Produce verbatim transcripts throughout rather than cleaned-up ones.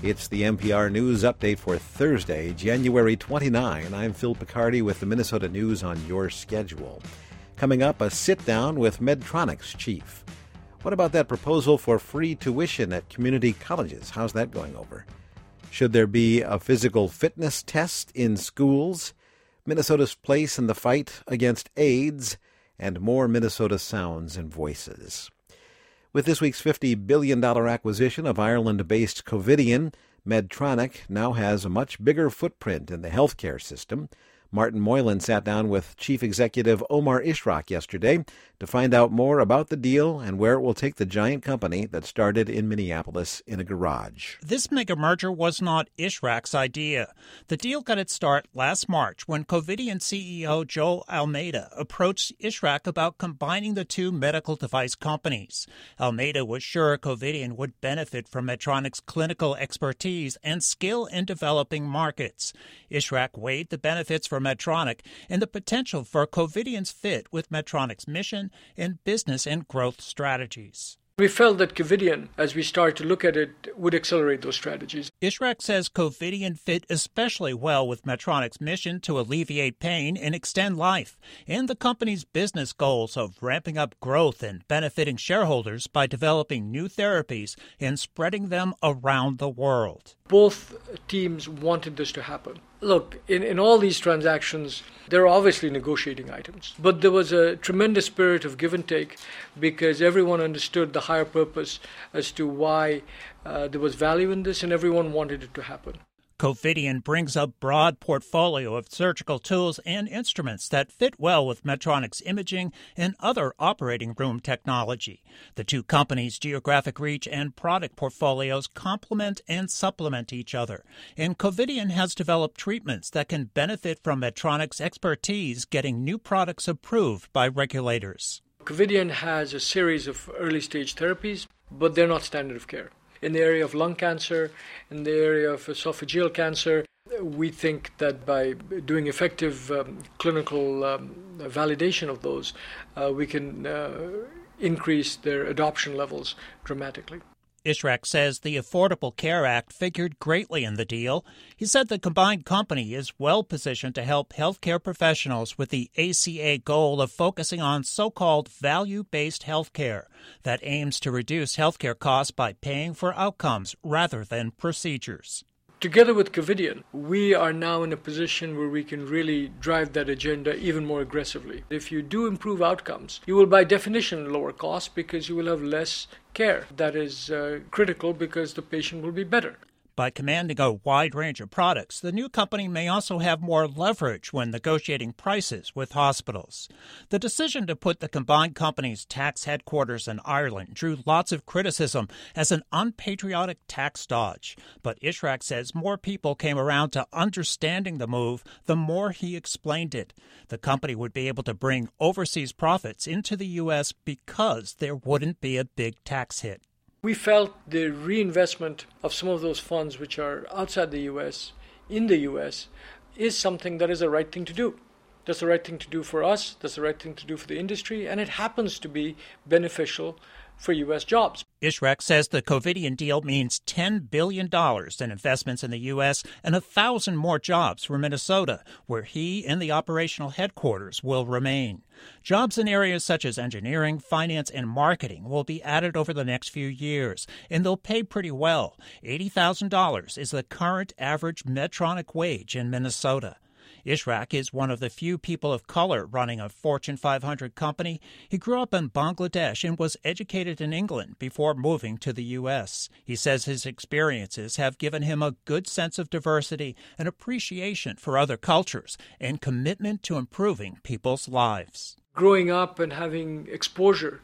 It's the N P R News Update for Thursday, January twenty-ninth. I'm Phil Picardi with the Minnesota News on your schedule. Coming up, a sit-down with Medtronic's chief. What about that proposal for free tuition at community colleges? How's that going over? Should there be a physical fitness test in schools? Minnesota's place in the fight against AIDS, and more Minnesota sounds and voices. With this week's fifty billion dollars acquisition of Ireland-based Covidien, Medtronic now has a much bigger footprint in the healthcare system. Martin Moylan sat down with Chief Executive Omar Ishrak yesterday to find out more about the deal and where it will take the giant company that started in Minneapolis in a garage. This mega merger was not Ishrak's idea. The deal got its start last March when Covidien C E O Joel Almeida approached Ishrak about combining the two medical device companies. Almeida was sure Covidien would benefit from Medtronic's clinical expertise and skill in developing markets. Ishrak weighed the benefits for Medtronic and the potential for Covidien's fit with Medtronic's mission and business and growth strategies. We felt that Covidien, as we started to look at it, would accelerate those strategies. Ishrak says Covidien fit especially well with Medtronic's mission to alleviate pain and extend life, and the company's business goals of ramping up growth and benefiting shareholders by developing new therapies and spreading them around the world. Both teams wanted this to happen. Look, in, in all these transactions, there are obviously negotiating items, but there was a tremendous spirit of give and take because everyone understood the higher purpose as to why uh, there was value in this and everyone wanted it to happen. Covidien brings a broad portfolio of surgical tools and instruments that fit well with Medtronic's imaging and other operating room technology. The two companies' geographic reach and product portfolios complement and supplement each other, and Covidien has developed treatments that can benefit from Medtronic's expertise getting new products approved by regulators. Covidien has a series of early-stage therapies, but they're not standard of care. In the area of lung cancer, in the area of esophageal cancer, we think that by doing effective um, clinical um, validation of those, uh, we can uh, increase their adoption levels dramatically. Ishrak says the Affordable Care Act figured greatly in the deal. He said the combined company is well positioned to help healthcare professionals with the A C A goal of focusing on so-called value-based healthcare that aims to reduce healthcare costs by paying for outcomes rather than procedures. Together with Covidien, we are now in a position where we can really drive that agenda even more aggressively. If you do improve outcomes, you will by definition lower costs because you will have less care. That is uh, critical because the patient will be better. By commanding a wide range of products, the new company may also have more leverage when negotiating prices with hospitals. The decision to put the combined company's tax headquarters in Ireland drew lots of criticism as an unpatriotic tax dodge. But Ishrak says more people came around to understanding the move the more he explained it. The company would be able to bring overseas profits into the U S because there wouldn't be a big tax hit. We felt the reinvestment of some of those funds which are outside the U S, in the U S, is something that is the right thing to do. That's the right thing to do for us, that's the right thing to do for the industry, and it happens to be beneficial for U S jobs. Ishrak says the Covidien deal means ten billion dollars in investments in the U S and one thousand more jobs for Minnesota, where he and the operational headquarters will remain. Jobs in areas such as engineering, finance, and marketing will be added over the next few years, and they'll pay pretty well. eighty thousand dollars is the current average Medtronic wage in Minnesota. Ishrak is one of the few people of color running a Fortune five hundred company. He grew up in Bangladesh and was educated in England before moving to the U S. He says his experiences have given him a good sense of diversity, an appreciation for other cultures, and commitment to improving people's lives. Growing up and having exposure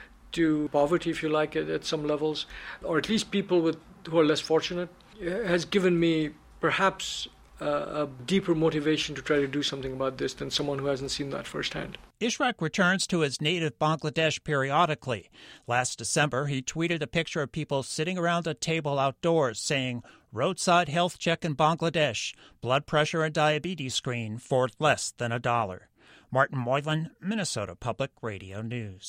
to poverty, if you like, at, at some levels, or at least people with who are less fortunate, has given me perhaps a deeper motivation to try to do something about this than someone who hasn't seen that firsthand. Ishrak returns to his native Bangladesh periodically. Last December, he tweeted a picture of people sitting around a table outdoors saying, "Roadside health check in Bangladesh, blood pressure and diabetes screen for less than a dollar." Martin Moylan, Minnesota Public Radio News.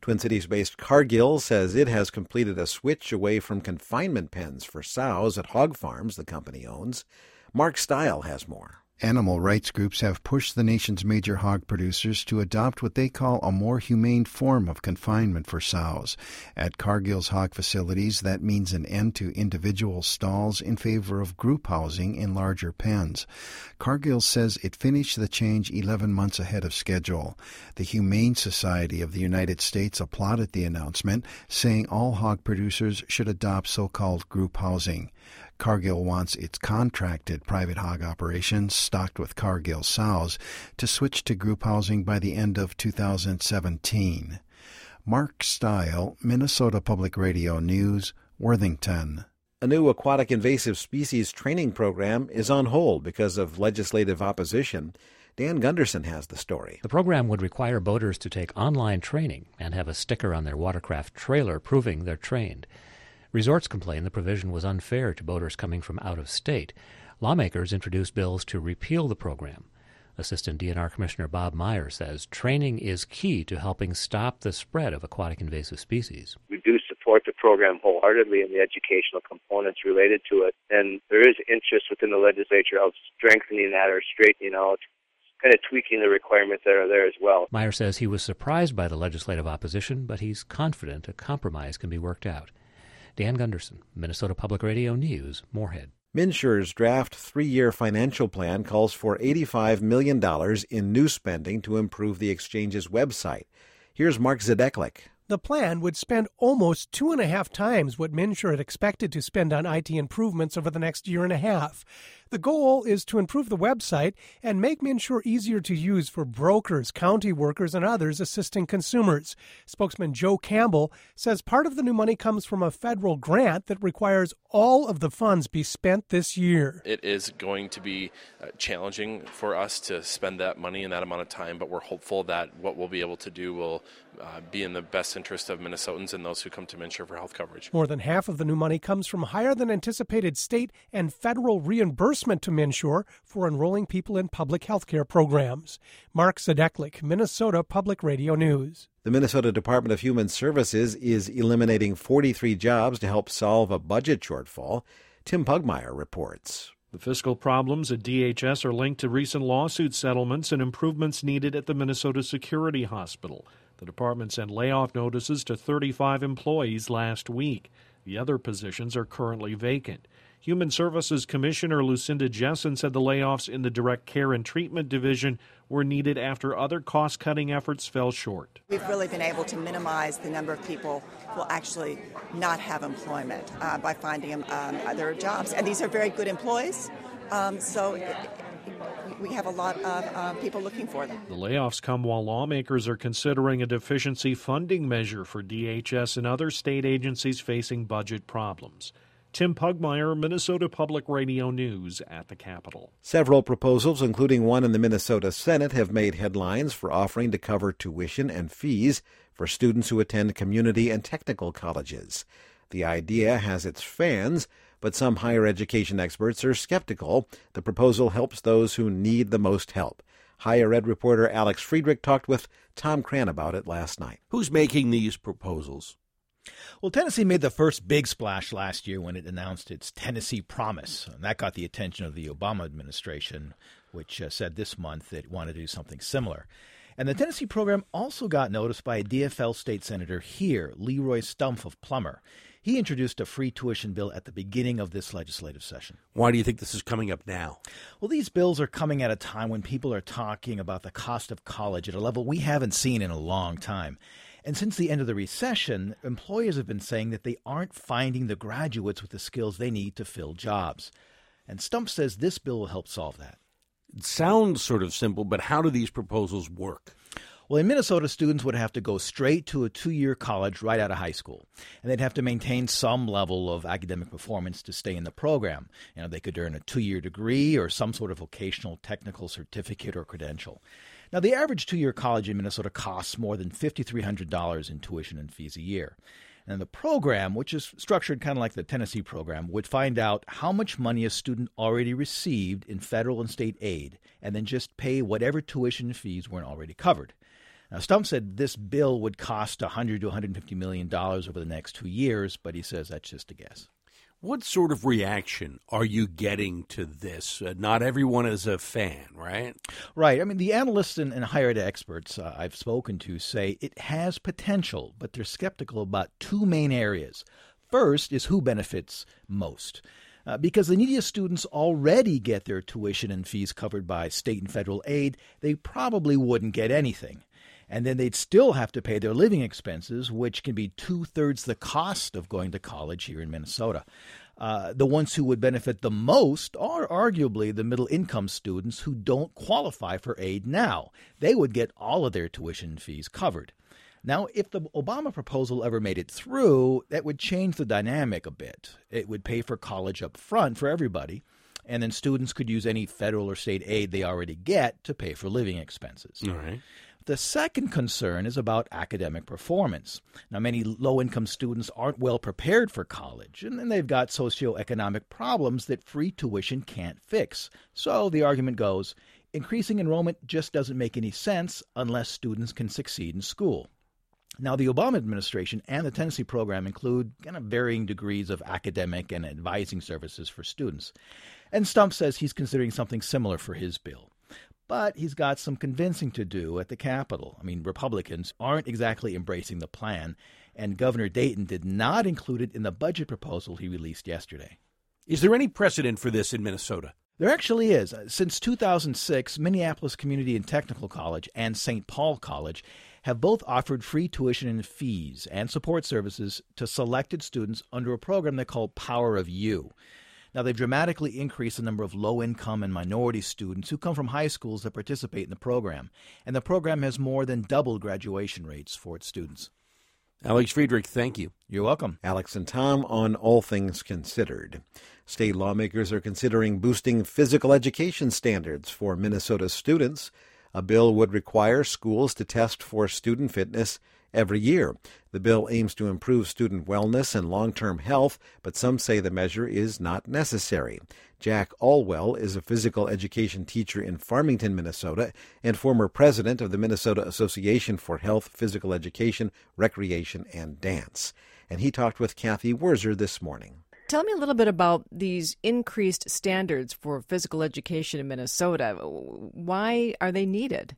Twin Cities-based Cargill says it has completed a switch away from confinement pens for sows at hog farms the company owns. Mark Stile has more. Animal rights groups have pushed the nation's major hog producers to adopt what they call a more humane form of confinement for sows. At Cargill's hog facilities, that means an end to individual stalls in favor of group housing in larger pens. Cargill says it finished the change eleven months ahead of schedule. The Humane Society of the United States applauded the announcement, saying all hog producers should adopt so-called group housing. Cargill wants its contracted private hog operations, stocked with Cargill sows, to switch to group housing by the end of two thousand seventeen. Mark Stile, Minnesota Public Radio News, Worthington. A new aquatic invasive species training program is on hold because of legislative opposition. Dan Gunderson has the story. The program would require boaters to take online training and have a sticker on their watercraft trailer proving they're trained. Resorts complain the provision was unfair to boaters coming from out of state. Lawmakers introduced bills to repeal the program. Assistant D N R Commissioner Bob Meyer says training is key to helping stop the spread of aquatic invasive species. We do support the program wholeheartedly and the educational components related to it. And there is interest within the legislature of strengthening that or straightening out, kind of tweaking the requirements that are there as well. Meyer says he was surprised by the legislative opposition, but he's confident a compromise can be worked out. Dan Gunderson, Minnesota Public Radio News, Moorhead. MNsure's draft three-year financial plan calls for eighty-five million dollars in new spending to improve the exchange's website. Here's Mark Zadeklik. The plan would spend almost two and a half times what MNsure had expected to spend on I T improvements over the next year and a half. The goal is to improve the website and make MNsure easier to use for brokers, county workers, and others assisting consumers. Spokesman Joe Campbell says part of the new money comes from a federal grant that requires all of the funds be spent this year. It is going to be uh, challenging for us to spend that money in that amount of time, but we're hopeful that what we'll be able to do will uh, be in the best interest of Minnesotans and those who come to MNsure for health coverage. More than half of the new money comes from higher than anticipated state and federal reimbursement to MNsure for enrolling people in public health care programs. Mark Zadeklik, Minnesota Public Radio News. The Minnesota Department of Human Services is eliminating forty-three jobs to help solve a budget shortfall. Tim Pugmire reports. The fiscal problems at D H S are linked to recent lawsuit settlements and improvements needed at the Minnesota Security Hospital. The department sent layoff notices to thirty-five employees last week. The other positions are currently vacant. Human Services Commissioner Lucinda Jessen said the layoffs in the Direct Care and Treatment Division were needed after other cost-cutting efforts fell short. We've really been able to minimize the number of people who will actually not have employment uh, by finding them um, other jobs. And these are very good employees, um, so it, we have a lot of uh, people looking for them. The layoffs come while lawmakers are considering a deficiency funding measure for D H S and other state agencies facing budget problems. Tim Pugmire, Minnesota Public Radio News at the Capitol. Several proposals, including one in the Minnesota Senate, have made headlines for offering to cover tuition and fees for students who attend community and technical colleges. The idea has its fans, but some higher education experts are skeptical. The proposal helps those who need the most help. Higher ed reporter Alex Friedrich talked with Tom Cran about it last night. Who's making these proposals? Well, Tennessee made the first big splash last year when it announced its Tennessee Promise. And that got the attention of the Obama administration, which uh, said this month that it wanted to do something similar. And the Tennessee program also got noticed by a D F L state senator here, Leroy Stumpf of Plummer. He introduced a free tuition bill at the beginning of this legislative session. Why do you think this is coming up now? Well, these bills are coming at a time when people are talking about the cost of college at a level we haven't seen in a long time. And since the end of the recession, employers have been saying that they aren't finding the graduates with the skills they need to fill jobs. And Stumpf says this bill will help solve that. It sounds sort of simple, but how do these proposals work? Well, in Minnesota, students would have to go straight to a two-year college right out of high school, and they'd have to maintain some level of academic performance to stay in the program. You know, they could earn a two-year degree or some sort of vocational technical certificate or credential. Now, the average two-year college in Minnesota costs more than five thousand three hundred dollars in tuition and fees a year. And the program, which is structured kind of like the Tennessee program, would find out how much money a student already received in federal and state aid and then just pay whatever tuition and fees weren't already covered. Now, Stump said this bill would cost one hundred to one hundred fifty million dollars over the next two years, but he says that's just a guess. What sort of reaction are you getting to this? Uh, not everyone is a fan, right? Right. I mean, the analysts and, and higher ed experts uh, I've spoken to say it has potential, but they're skeptical about two main areas. First is who benefits most. Uh, because the neediest students already get their tuition and fees covered by state and federal aid, they probably wouldn't get anything. And then they'd still have to pay their living expenses, which can be two-thirds the cost of going to college here in Minnesota. Uh, the ones who would benefit the most are arguably the middle-income students who don't qualify for aid now. They would get all of their tuition and fees covered. Now, if the Obama proposal ever made it through, that would change the dynamic a bit. It would pay for college up front for everybody, and then students could use any federal or state aid they already get to pay for living expenses. All right. The second concern is about academic performance. Now, many low-income students aren't well prepared for college, and then they've got socioeconomic problems that free tuition can't fix. So the argument goes, increasing enrollment just doesn't make any sense unless students can succeed in school. Now, the Obama administration and the Tennessee program include kind of varying degrees of academic and advising services for students. And Stump says he's considering something similar for his bill. But he's got some convincing to do at the Capitol. I mean, Republicans aren't exactly embracing the plan, and Governor Dayton did not include it in the budget proposal he released yesterday. Is there any precedent for this in Minnesota? There actually is. Since two thousand six, Minneapolis Community and Technical College and Saint Paul College have both offered free tuition and fees and support services to selected students under a program they call Power of You. Now, they've dramatically increased the number of low-income and minority students who come from high schools that participate in the program, and the program has more than doubled graduation rates for its students. Alex Friedrich, thank you. You're welcome. Alex and Tom on All Things Considered. State lawmakers are considering boosting physical education standards for Minnesota students. A bill would require schools to test for student fitness every year. The bill aims to improve student wellness and long-term health, but some say the measure is not necessary. Jack Allwell is a physical education teacher in Farmington, Minnesota, and former president of the Minnesota Association for Health, Physical Education, Recreation, and Dance. And he talked with Kathy Werzer this morning. Tell me a little bit about these increased standards for physical education in Minnesota. Why are they needed?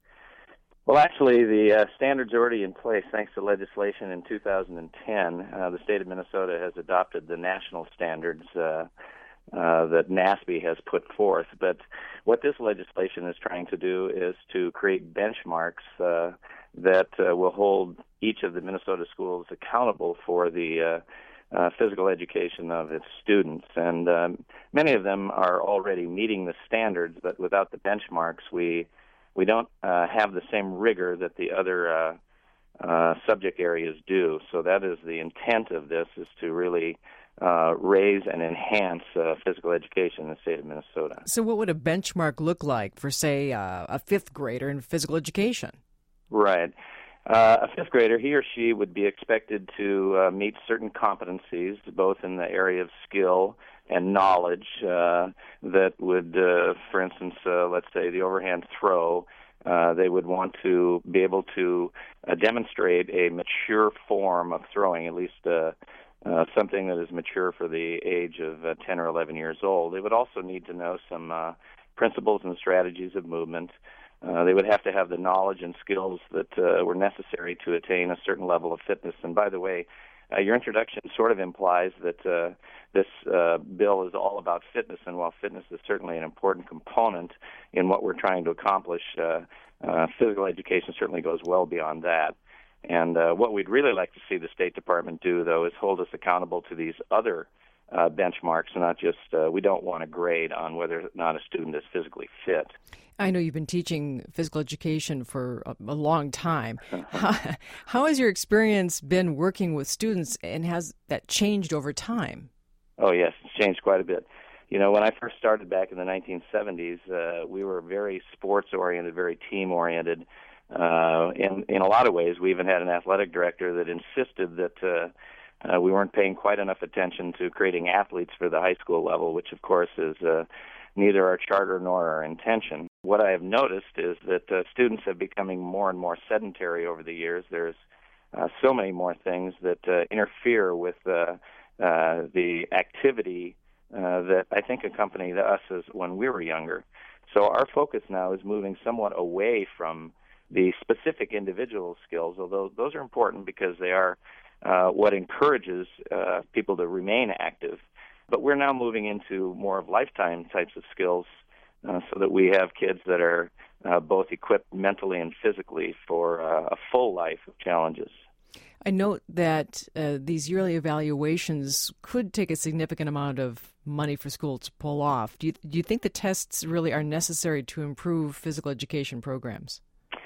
Well, actually, the uh, standards are already in place thanks to legislation in two thousand ten. Uh, the state of Minnesota has adopted the national standards uh, uh, that NASB has put forth. But what this legislation is trying to do is to create benchmarks uh, that uh, will hold each of the Minnesota schools accountable for the uh, Uh, physical education of its students. And um, many of them are already meeting the standards, but without the benchmarks, we we don't uh, have the same rigor that the other uh, uh, subject areas do. So that is the intent of this, is to really uh, raise and enhance uh, physical education in the state of Minnesota. So what would a benchmark look like for, say, uh, a fifth grader in physical education? Right. Uh, a fifth grader, he or she would be expected to uh, meet certain competencies, both in the area of skill and knowledge, uh, that would, uh, for instance, uh, let's say the overhand throw, uh, they would want to be able to uh, demonstrate a mature form of throwing, at least uh, uh, something that is mature for the age of uh, ten or eleven years old. They would also need to know some uh, principles and strategies of movement. Uh, they would have to have the knowledge and skills that uh, were necessary to attain a certain level of fitness. And by the way, uh, your introduction sort of implies that uh, this uh, bill is all about fitness, and while fitness is certainly an important component in what we're trying to accomplish, uh, uh, physical education certainly goes well beyond that. And uh, what we'd really like to see the State Department do, though, is hold us accountable to these other uh, benchmarks, not just, uh, we don't want to grade on whether or not a student is physically fit. I know you've been teaching physical education for a, a long time. How, how has your experience been working with students, and has that changed over time? Oh, yes, it's changed quite a bit. You know, when I first started back in the nineteen seventies, uh, we were very sports-oriented, very team-oriented. Uh, in, in a lot of ways, we even had an athletic director that insisted that uh, uh, we weren't paying quite enough attention to creating athletes for the high school level, which, of course, is uh, neither our charter nor our intention. What I have noticed is that uh, students have becoming more and more sedentary over the years. There's uh, so many more things that uh, interfere with uh, uh, the activity uh, that I think accompanied us as when we were younger. So our focus now is moving somewhat away from the specific individual skills, although those are important because they are uh, what encourages uh, people to remain active. But we're now moving into more of lifetime types of skills uh, so that we have kids that are uh, both equipped mentally and physically for uh, a full life of challenges. I note that uh, these yearly evaluations could take a significant amount of money for schools to pull off. Do you, do you think the tests really are necessary to improve physical education programs?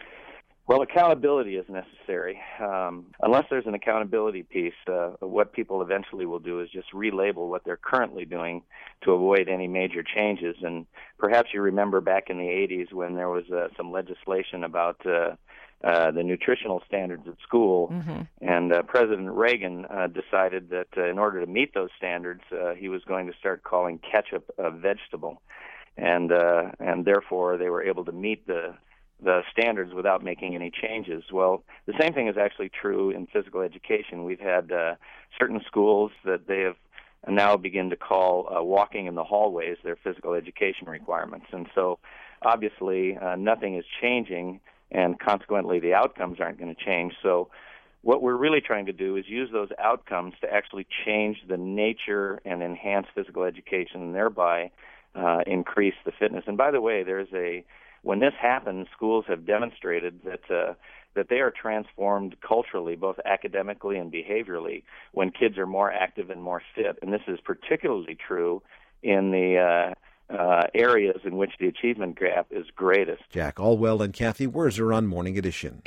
Well, accountability is necessary. Um, unless there's an accountability piece, uh, what people eventually will do is just relabel what they're currently doing to avoid any major changes. And perhaps you remember back in the eighties when there was uh, some legislation about uh, uh, the nutritional standards at school, mm-hmm. and uh, President Reagan uh, decided that uh, in order to meet those standards, uh, he was going to start calling ketchup a vegetable. And, uh, and therefore they were able to meet the the standards without making any changes. Well, the same thing is actually true in physical education. We've had uh, certain schools that they have now begin to call uh, walking in the hallways their physical education requirements. And so obviously uh, nothing is changing, and consequently the outcomes aren't going to change. So what we're really trying to do is use those outcomes to actually change the nature and enhance physical education, and thereby uh, increase the fitness. And by the way, there's a When this happens, schools have demonstrated that uh, that they are transformed culturally, both academically and behaviorally, when kids are more active and more fit. And this is particularly true in the uh, uh, areas in which the achievement gap is greatest. Jack Allwell and Kathy Werzer on Morning Edition.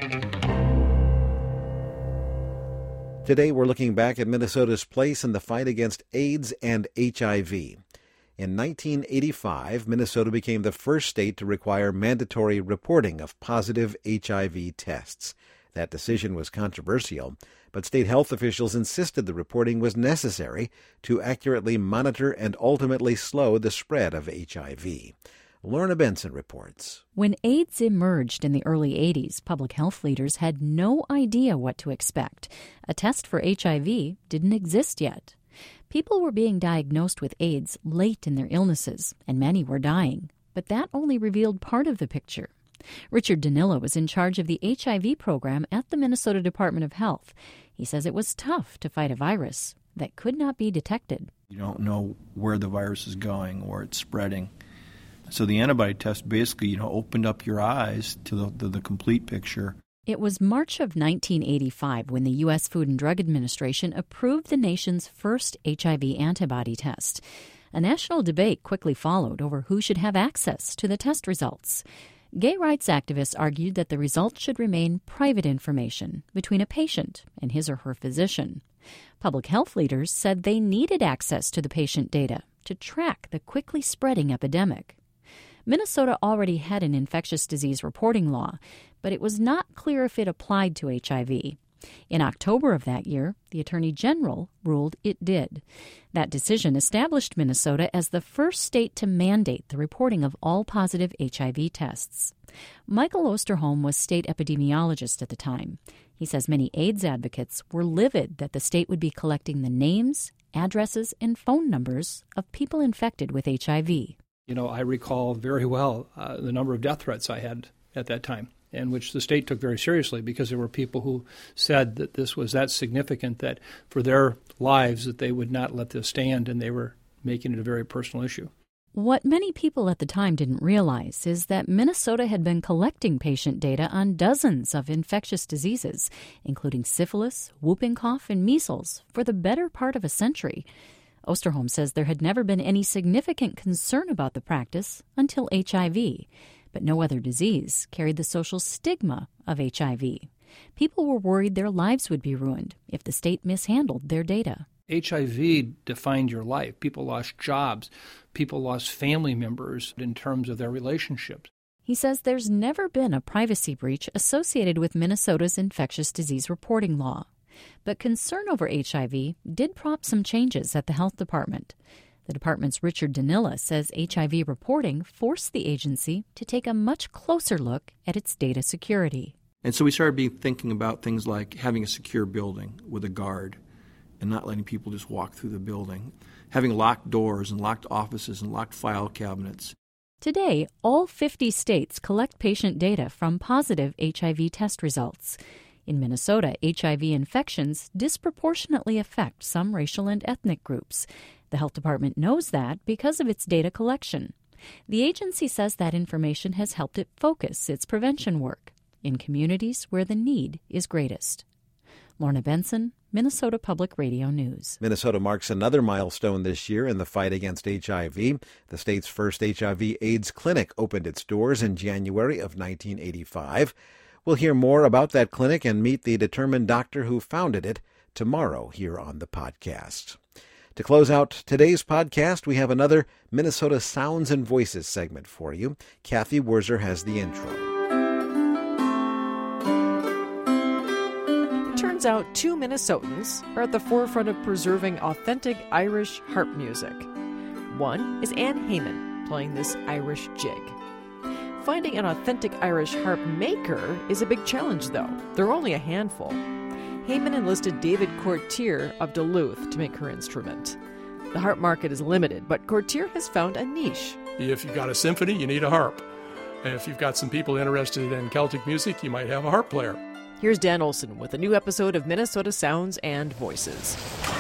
Today we're looking back at Minnesota's place in the fight against AIDS and H I V. In nineteen eighty-five, Minnesota became the first state to require mandatory reporting of positive H I V tests. That decision was controversial, but state health officials insisted the reporting was necessary to accurately monitor and ultimately slow the spread of H I V. Lorna Benson reports. When AIDS emerged in the early eighties, public health leaders had no idea what to expect. A test for H I V didn't exist yet. People were being diagnosed with AIDS late in their illnesses, and many were dying. But that only revealed part of the picture. Richard Danilo was in charge of the H I V program at the Minnesota Department of Health. He says it was tough to fight a virus that could not be detected. You don't know where the virus is going, where it's spreading. So the antibody test basically, you know, opened up your eyes to the, the, the complete picture. It was March of nineteen eighty-five when the U S Food and Drug Administration approved the nation's first H I V antibody test. A national debate quickly followed over who should have access to the test results. Gay rights activists argued that the results should remain private information between a patient and his or her physician. Public health leaders said they needed access to the patient data to track the quickly spreading epidemic. Minnesota already had an infectious disease reporting law, but it was not clear if it applied to H I V. In October of that year, the Attorney General ruled it did. That decision established Minnesota as the first state to mandate the reporting of all positive H I V tests. Michael Osterholm was state epidemiologist at the time. He says many AIDS advocates were livid that the state would be collecting the names, addresses, and phone numbers of people infected with H I V. You know, I recall very well uh, the number of death threats I had at that time, and which the state took very seriously because there were people who said that this was that significant that for their lives that they would not let this stand, and they were making it a very personal issue. What many people at the time didn't realize is that Minnesota had been collecting patient data on dozens of infectious diseases, including syphilis, whooping cough, and measles, for the better part of a century. Osterholm says there had never been any significant concern about the practice until H I V, but no other disease carried the social stigma of H I V. People were worried their lives would be ruined if the state mishandled their data. H I V defined your life. People lost jobs. People lost family members in terms of their relationships. He says there's never been a privacy breach associated with Minnesota's infectious disease reporting law. But concern over H I V did prompt some changes at the health department. The department's Richard Danila says H I V reporting forced the agency to take a much closer look at its data security. And so we started being thinking about things like having a secure building with a guard and not letting people just walk through the building, having locked doors and locked offices and locked file cabinets. Today, all fifty states collect patient data from positive H I V test results. In Minnesota, H I V infections disproportionately affect some racial and ethnic groups. The health department knows that because of its data collection. The agency says that information has helped it focus its prevention work in communities where the need is greatest. Lorna Benson, Minnesota Public Radio News. Minnesota marks another milestone this year in the fight against H I V. The state's first H I V AIDS clinic opened its doors in January of nineteen eighty-five. We'll hear more about that clinic and meet the determined doctor who founded it tomorrow here on the podcast. To close out today's podcast, we have another Minnesota Sounds and Voices segment for you. Kathy Wurzer has the intro. It turns out two Minnesotans are at the forefront of preserving authentic Irish harp music. One is Ann Heyman, playing this Irish jig. Finding an authentic Irish harp maker is a big challenge, though. There are only a handful. Heyman enlisted David Courtier of Duluth to make her instrument. The harp market is limited, but Courtier has found a niche. If you've got a symphony, you need a harp. And if you've got some people interested in Celtic music, you might have a harp player. Here's Dan Olson with a new episode of Minnesota Sounds and Voices.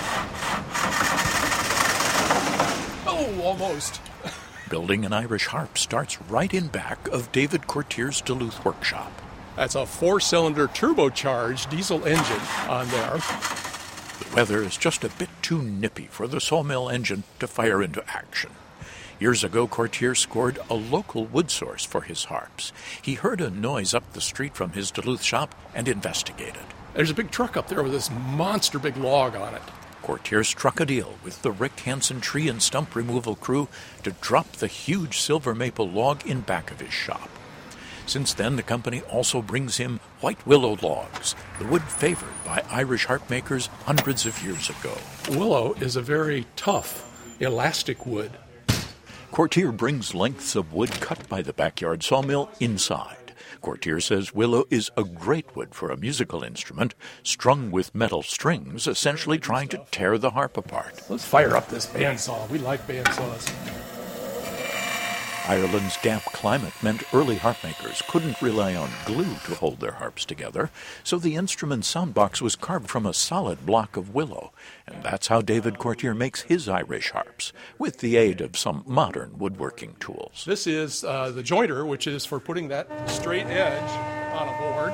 Oh, almost. Building an Irish harp starts right in back of David Courtier's Duluth workshop. That's a four-cylinder turbocharged diesel engine on there. The weather is just a bit too nippy for the sawmill engine to fire into action. Years ago, Courtier scored a local wood source for his harps. He heard a noise up the street from his Duluth shop and investigated. There's a big truck up there with this monster big log on it. Courtier struck a deal with the Rick Hansen tree and stump removal crew to drop the huge silver maple log in back of his shop. Since then, the company also brings him white willow logs, the wood favored by Irish harp makers hundreds of years ago. Willow is a very tough, elastic wood. Courtier brings lengths of wood cut by the backyard sawmill inside. Courtier says willow is a great wood for a musical instrument, strung with metal strings, essentially trying to tear the harp apart. Let's fire up this bandsaw. We like bandsaws. Ireland's damp climate meant early harp makers couldn't rely on glue to hold their harps together, so the instrument's soundbox was carved from a solid block of willow, and that's how David Courtier makes his Irish harps, with the aid of some modern woodworking tools. This is uh, the jointer, which is for putting that straight edge on a board.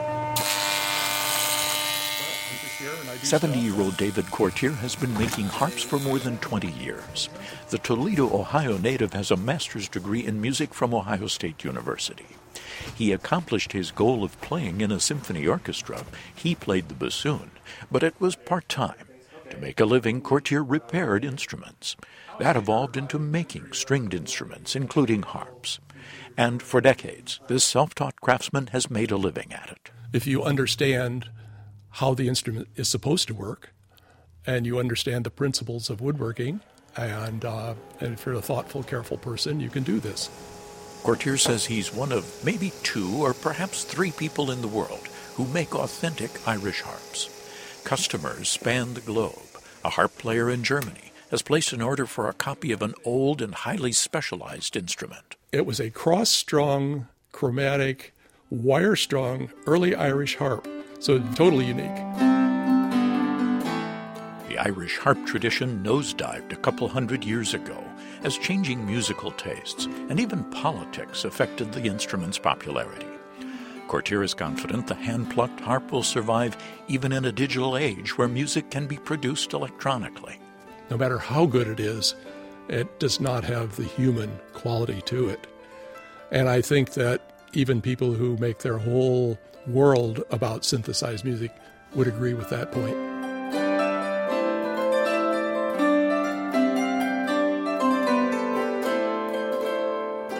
seventy-year-old David Courtier has been making harps for more than twenty years. The Toledo, Ohio native has a master's degree in music from Ohio State University. He accomplished his goal of playing in a symphony orchestra. He played the bassoon, but it was part-time. To make a living, Courtier repaired instruments. That evolved into making stringed instruments, including harps. And for decades, this self-taught craftsman has made a living at it. If you understand how the instrument is supposed to work, and you understand the principles of woodworking, and, uh, and if you're a thoughtful, careful person, you can do this. Courtier says he's one of maybe two or perhaps three people in the world who make authentic Irish harps. Customers span the globe. A harp player in Germany has placed an order for a copy of an old and highly specialized instrument. It was a cross-strung, chromatic, wire-strung, early Irish harp. So totally unique. The Irish harp tradition nosedived a couple hundred years ago as changing musical tastes and even politics affected the instrument's popularity. Courtier is confident the hand-plucked harp will survive even in a digital age where music can be produced electronically. No matter how good it is, it does not have the human quality to it. And I think that even people who make their whole world about synthesized music would agree with that point.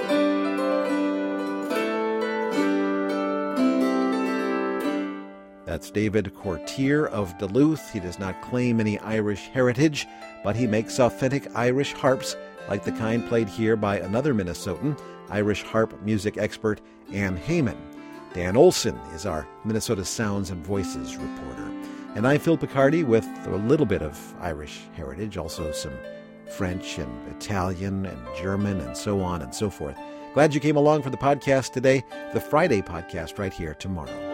That's That's David Courtier of Duluth. He does not claim any Irish heritage, but he makes authentic Irish harps like the kind played here by another Minnesotan, Irish harp music expert Ann Heyman. Dan Olson is our Minnesota Sounds and Voices reporter. And I'm Phil Picardi with a little bit of Irish heritage, also some French and Italian and German and so on and so forth. Glad you came along for the podcast today, the Friday podcast right here tomorrow.